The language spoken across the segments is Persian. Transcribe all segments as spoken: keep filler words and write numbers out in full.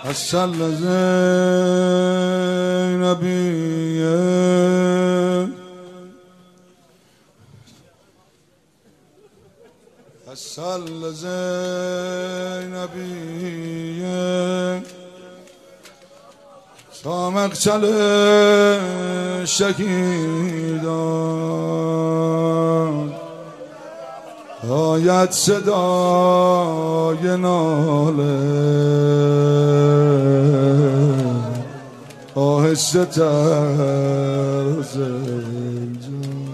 حسن زینبیه حسن زینبیه سامق چل شکیدان آید صدای ناله آهسته تر زنجان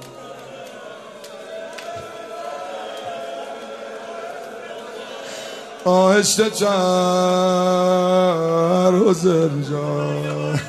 آهسته تر زنجان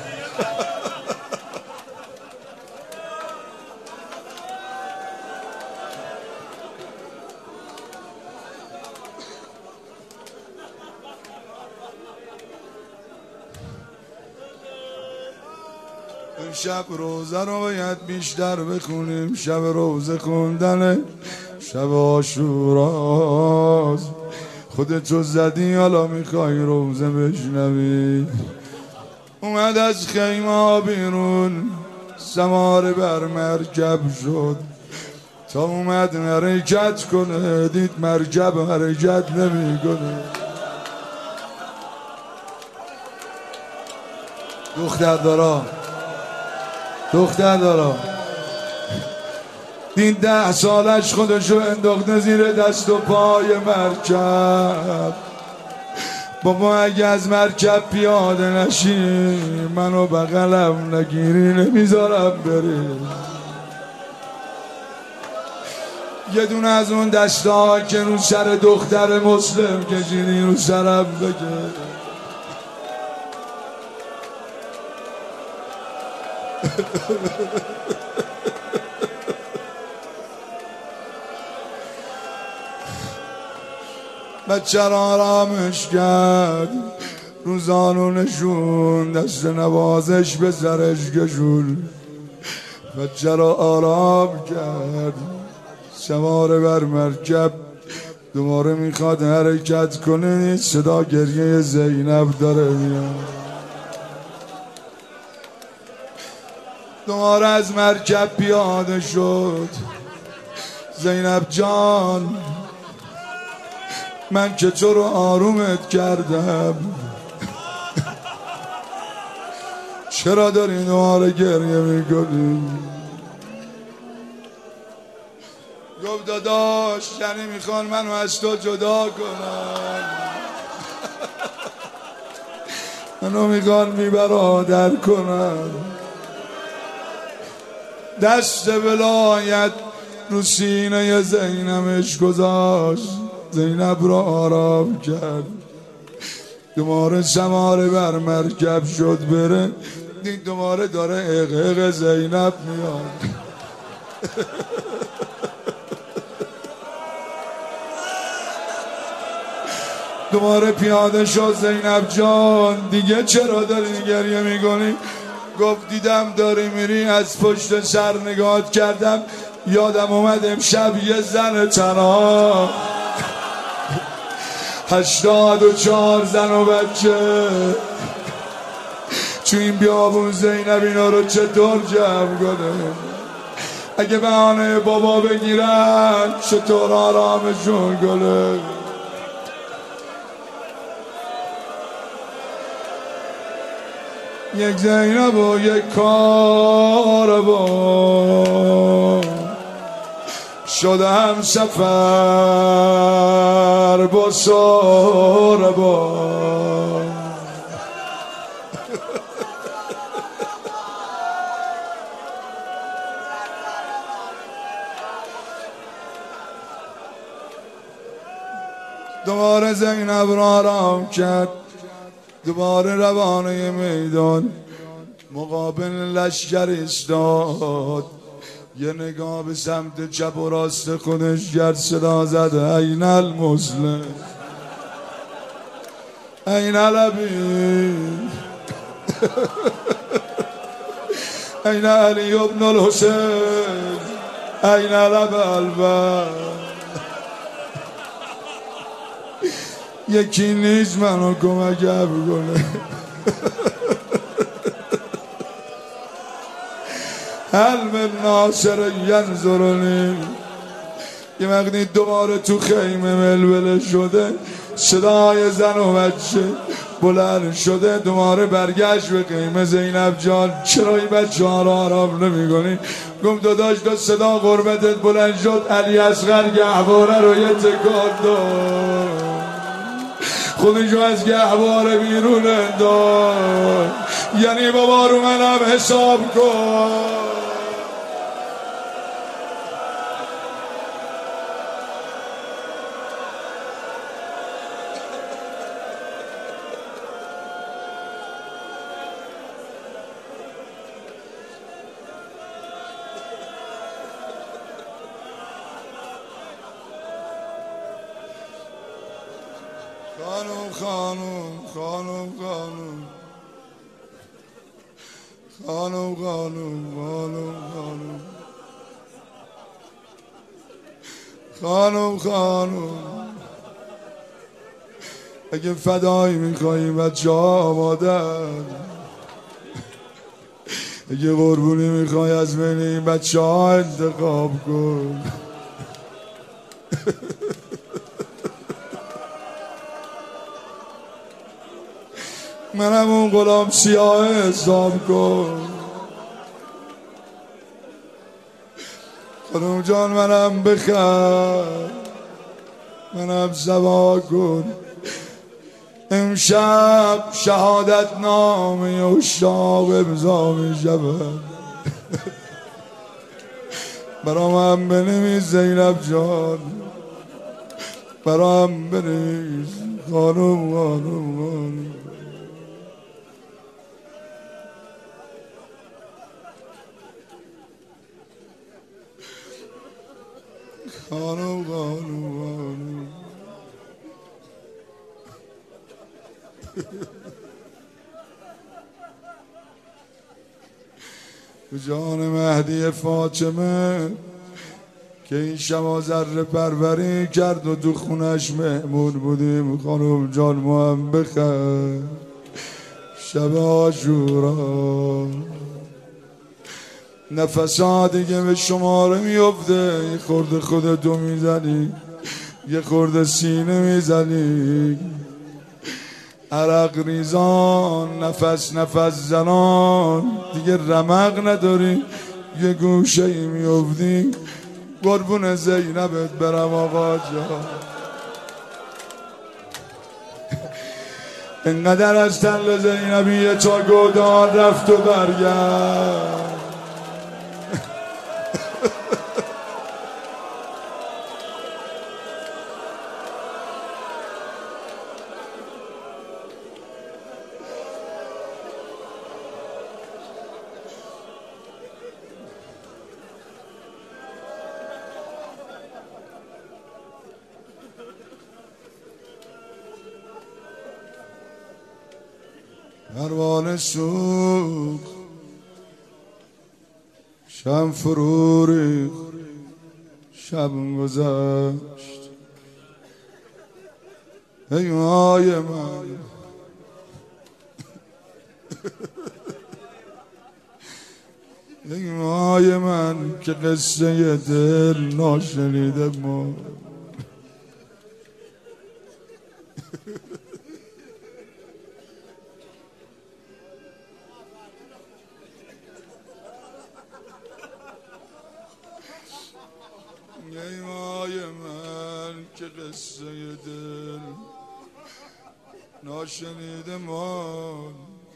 شب روزه رو باید بیشتر بخونیم. شب روزه خوندن شب عاشوراست. خودتو زدی حالا میخوای روزه بشنوی. اومد از خیمه بیرون سوار بر مرکب شد تا اومد حرکت کنه دید مرکب حرکت نمی کنه. دختر دارا دختر دارا دین ده سالش خودشو انداخته زیر دست و پای مرکب. بابا اگه از مرکب پیاده نشی منو بغلم نگیری نمیذارم بری. یه دونه از اون دستا که رو سر دختر مسلم کشیدی رو سرم بگه. بچه را آرامش کرد رو زانو نشون دست نوازش به سرش کشون. بچه را آرام کرد سوار بر مرکب دوباره میخواد حرکت کنه. صدا گریه زینب داره میاد. دوباره از مرکب پیاده شد. زینب جان من که تو رو آرومت کردم چرا داری دوباره گریه میکنی؟ گفت داداش یعنی میخوان منو از تو جدا کنن. منو میخوان بی برادر کنن. دست ولایت رو سینه زینبش گذاشت. زینب رو آرام کرد. دوباره سوار بر مرکب شد بره. دید دوباره داره اق اق زینب میاد. دوباره پیاده شد. زینب جان دیگه چرا داری گریه میکنی؟ گفت دیدم داری میری از پشت سر نگاهت کردم یادم اومد امشب یه زن تنها هشتاد و چهار زن و بچه تو این بیابون زینب اینا رو چطور جمع کنه؟ اگه بهانه بابا بگیرن چطور آرامشون کنه؟ یک زینب و یک کاروان شده هم سفر با ساربان. دوباره زینب را آرام کرد. دوباره روانه میدان مقابل لشکر ایستاد. یه نگاه به سمت چپ و راست خودش کرد. صدا زد این المسلم این العبی این علی ابن الحسین این العب البر. یکی نیست منو کمکم کنه. هل من ناصر ینظرنی. یه وقتی دوباره تو خیمه ملوله شده، صدای زن و بچه بلند شده، دوباره برگشت به خیمه. زینب جان چرا این بچه ها را آرام نمی کنی؟ گفت داداش دو صدا قربتت بلند شد، علی اصغر گهواره رو یه تکان داد، خودشو از گهواره بیرون انداخت. یعنی بابا رو منم حساب کن. خانم خانم خانم خانم خانم خانم خانم خانم خانم اگه فدایی میخوایی بچه ها آمادن، اگه قربونی میخوای از بین این بچه ها انتخاب کن. منم اون غلام سیاه حساب کن. خانم جان منم بخر، منم سوا کن. امشب شهادت نامه اشتاق امضا می شود. برام هم بنویس زینب جان، برام بنویس. خانم خانم خانم خانم خانم خانم جان مهدی فاطمه که این شب ذره پروری کرد و تو خونش مهمون بودیم. خانم جان ما هم بخیر شب عاشورا. نفسا دیگه به شماره میفته، یه خورده خودتو میزنی، یه خورده سینه میزنی، عرق ریزان، نفس نفس زنان، دیگه رمق نداری، یه گوشه ای میفتی. قربون زینبت برم آقا جان. انقدر از تل زینبیه تا گودان رفت و برگرد. پروانه سوخت شب فرو ریخت، شب گذشت. ای مای من ای مای من که قصه دل ناشنیده ما. ای مای من که قصه دل ناشنیده مان،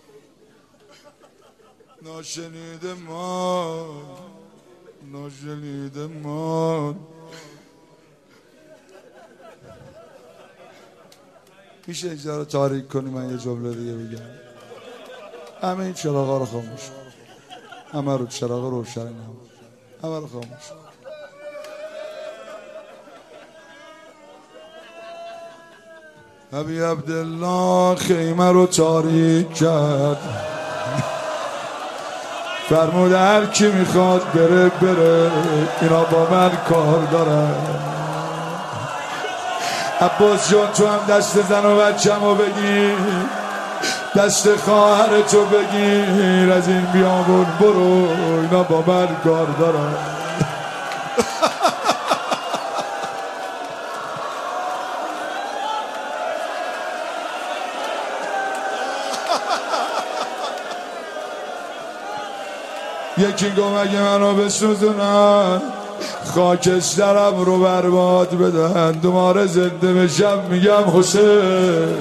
ناشنیده مان، ناشنیده مان. میشه اینجا رو تاریک کنی من یه جمله دیگه بگم؟ همه این چراغا رو خاموش کن، همه رو چراغا روشن هم همه رو خاموش کن. ابی عبدالله خیمه رو تاریک کرد، فرمود هر کی میخواد بره بره، اینا با من کار دارن. عباس جان تو هم دست زن و بچه‌مو بگیر، دست خواهر تو بگیر، از این بیابون برو اینا با من کار دارن. یکی گم اگه منو بسوزونن خاکسترم رو برباد بدن، دوباره زنده بشم میگم حسین.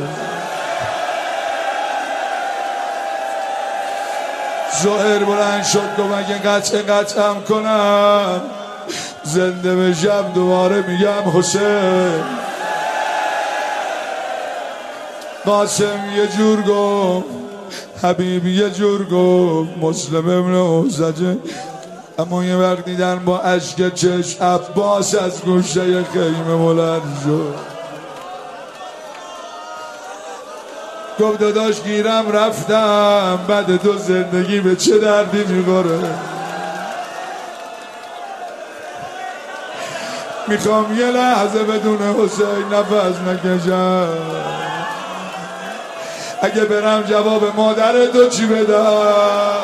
زهر بلند شد گم اگه قطع قطعم کنم زنده بشم دوباره میگم حسین. قاسم یه جور گفت، حبیب یه جور گفت، مسلم ابن اوزجه، اما یه وقت دیدن با اشک چشم عباس از گوشه خیمه بلند شد. گفت داداش گیرم رفتم، بعد تو زندگی به چه دردی میخوره؟ میخوام یه لحظه بدون حسین نفس نکشم. اگه برم جواب مادر تو چی بدم؟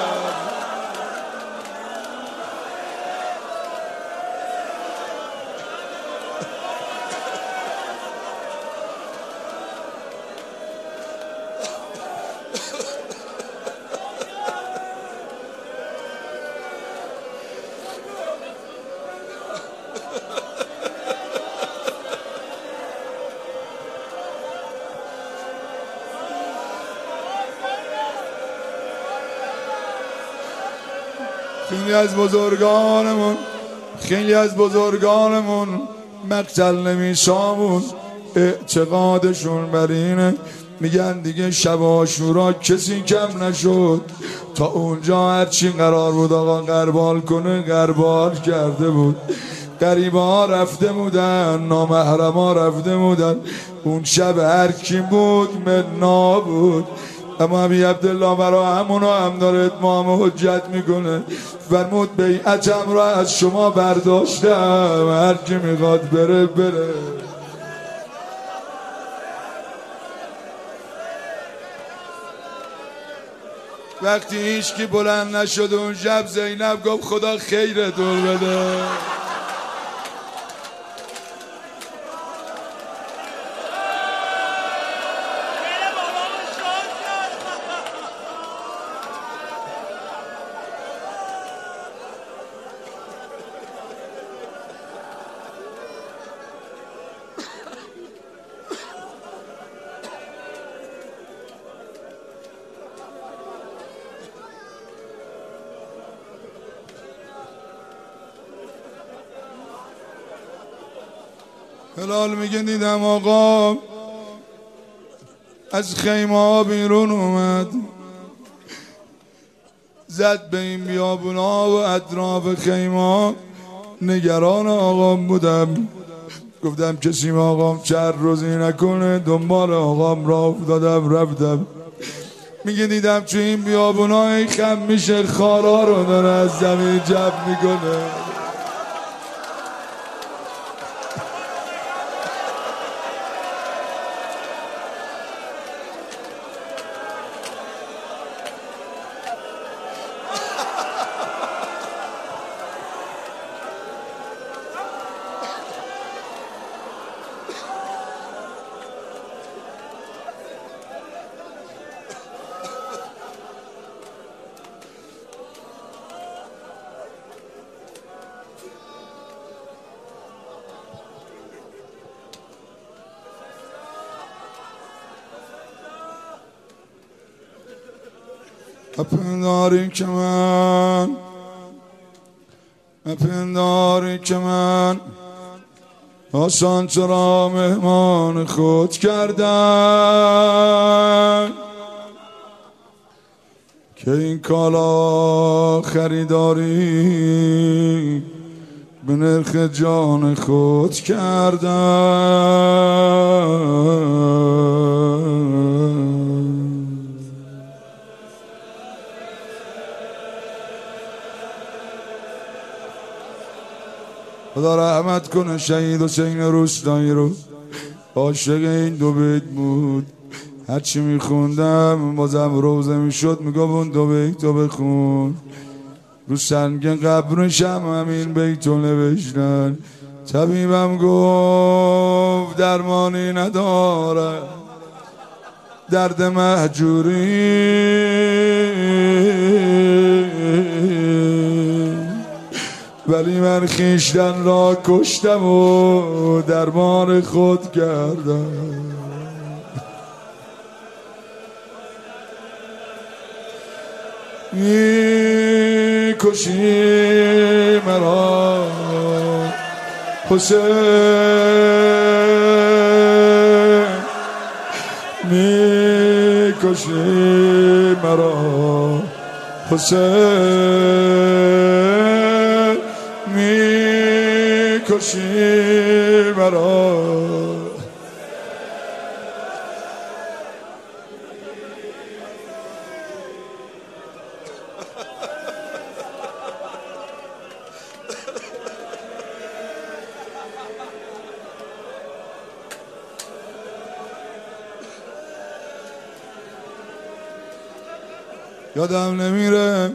خیلی از بزرگانمون خیلی از بزرگانمون مقتل نمیشامون اعتقادشون بر اینه، میگن دیگه شب عاشورا کسی کم نشد. تا اونجا هرچی قرار بود آقا غربال کنه غربال کرده بود. غریبه ها رفته بودن، نامحرم ها رفته بودن. اون شب هر کی بود منا بود. اما ابی عبدالله برای همونو هم داره اتمام حجت میکنه. فرمود بیعتم را از شما برداشتم، هر کی میخواد بره بره. وقتی هیچ کی بلند نشد اون شب زینب گفت خدا خیرت بده. هلال میگه دیدم آقا از خیمه ها بیرون اومد، زد به این بیابونا و اطراف خیمه ها. نگران آقام بودم، گفتم کسی ما آقام چند روزی نکنه. دنبال آقام راه افتادم رفتم. میگه دیدم تو این بیابونا خم میشه خارا رو داره از زمین جمع میکنه. اپنداری که من اپنداری که من آسان تو را مهمان خود کردم، که این کالا خریداری به نرخ جان خود کردم. خدا رحمت کنه شهید حسین روستایی رو. عاشق این دو بیت بود. هرچی میخوندم بازم روزه میشد میگم اون دو بیت تو بخون. رو سنگ قبرشم همین بیتو نوشتن. طبیبم گفت درمانی نداره درد مهجوری، ولی من خویشتن را کشتم و درمان خود کردم. می کشی مرا حسین، می کشی مرا حسین، می کشی مرا. یادم نمیره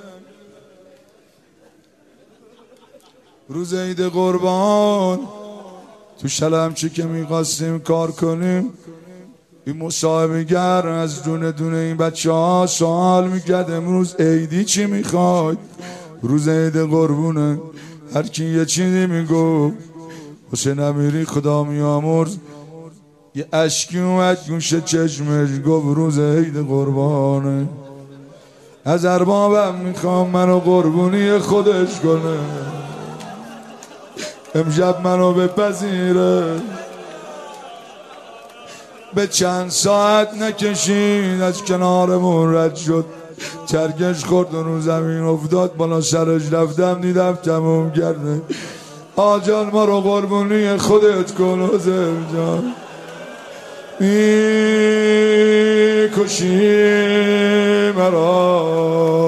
روز عید قربان تو شلمچی که میخواستیم کار کنیم، این مصاحبه‌گر از دونه دونه این بچه ها سوال میکرد امروز عیدی چی میخواد؟ روز عید قربونه. هر کی یه چیزی میگو. حسین امیری خدا میامرز یه اشکی اومد گوشه چشمش گفت روز عید قربانه. از اربابم میخوام منو قربونی خودش کنه، امشب منو بپذیره. به چند ساعت نکشید از کنارمون رد شد، چرگش خورد و رو زمین افتاد، بالا سرش رفتم دیدم تموم کرده. آجان ما رو قربونی خودت کن حسین جان. می کشی مرا